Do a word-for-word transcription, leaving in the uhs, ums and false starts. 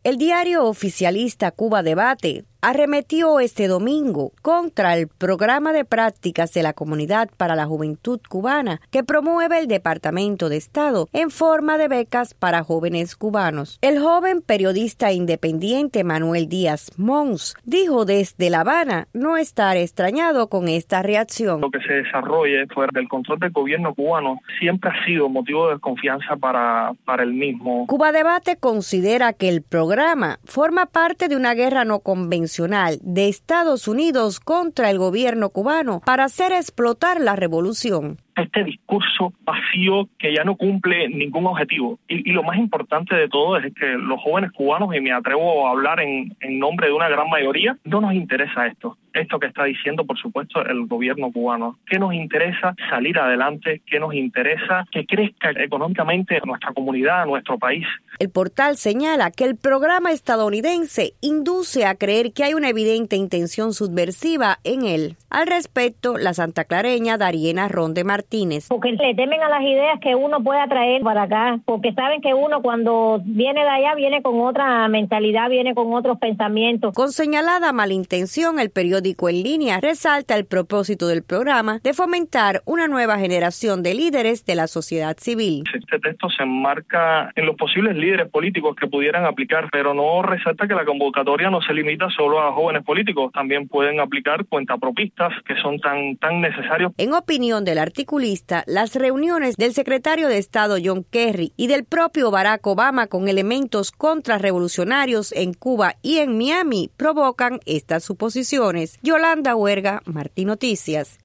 El diario oficialista Cuba Debate arremetió este domingo contra el programa de prácticas de la Comunidad para la Juventud Cubana que promueve el Departamento de Estado en forma de becas para jóvenes cubanos. El joven periodista independiente Manuel Díaz Mons dijo desde La Habana no estar extrañado con esta reacción. Lo que se desarrolle fuera del control del gobierno cubano siempre ha sido motivo de desconfianza para, para el mismo. Cuba Debate considera que el programa forma parte de una guerra no convencional de Estados Unidos contra el gobierno cubano para hacer explotar la revolución. Este discurso vacío que ya no cumple ningún objetivo. Y, y lo más importante de todo es que los jóvenes cubanos, y me atrevo a hablar en, en nombre de una gran mayoría, no nos interesa esto. Esto que está diciendo, por supuesto, el gobierno cubano. ¿Qué nos interesa? Salir adelante. ¿Qué nos interesa? Que crezca económicamente nuestra comunidad, nuestro país. El portal señala que el programa estadounidense induce a creer que hay una evidente intención subversiva en él. Al respecto, la santaclareña Dariena Ronde Martínez. Porque le temen a las ideas que uno pueda traer para acá, porque saben que uno cuando viene de allá viene con otra mentalidad, viene con otros pensamientos. Con señalada malintención, el periódico En Línea resalta el propósito del programa de fomentar una nueva generación de líderes de la sociedad civil. Este texto se enmarca en los posibles líderes políticos que pudieran aplicar, pero no resalta que la convocatoria no se limita solo a jóvenes políticos, también pueden aplicar cuentapropistas que son tan, tan necesarios. En opinión del articulista, las reuniones del secretario de Estado John Kerry y del propio Barack Obama con elementos contrarrevolucionarios en Cuba y en Miami provocan estas suposiciones. Yolanda Huerga, Martín Noticias.